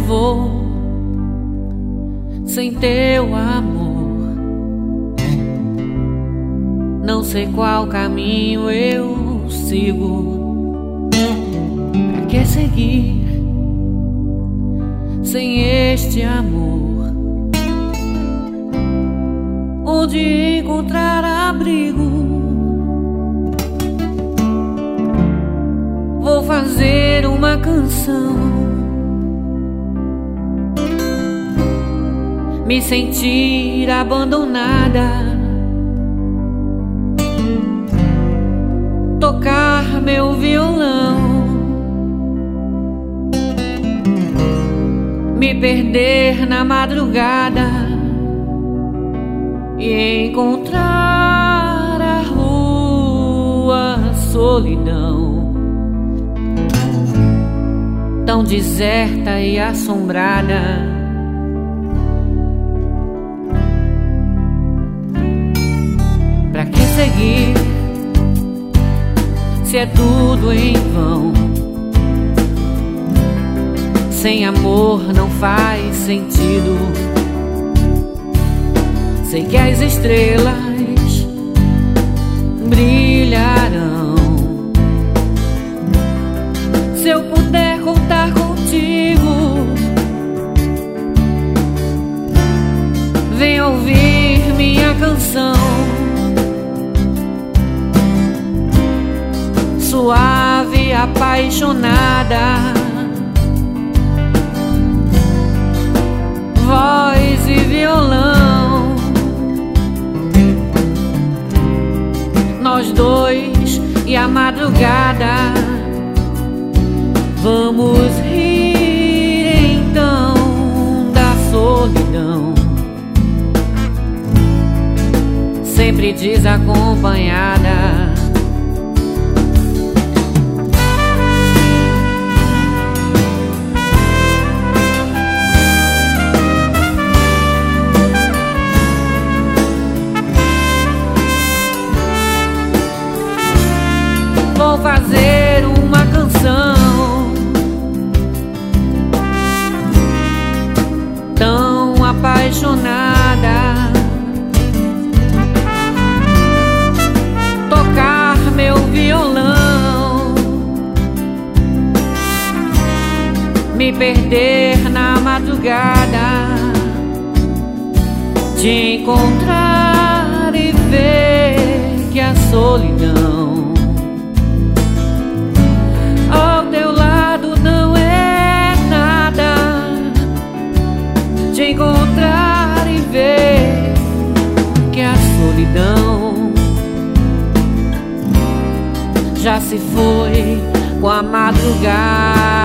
vou sem teu amor? Não sei qual caminho eu sigo. Pra que seguir sem este amor? Onde encontrar abrigo? Vou fazer uma canção, me sentir abandonada, tocar meu violão, me perder na madrugada e encontrar a rua solidão, tão deserta e assombrada. Pra que seguir se é tudo em vão? Sem amor não faz sentido. Sei que as estrelas brilharão se eu puder contar contigo. Vem ouvir minha canção, suave, apaixonada, voz e violão, nós dois e a madrugada. Vamos rir então da solidão, sempre desacompanhada. Vou fazer uma canção tão apaixonada, tocar meu violão, me perder na madrugada, te encontrar e ver que a solidão ao teu lado não é nada. Te encontrar e ver que a solidão já se foi com a madrugada.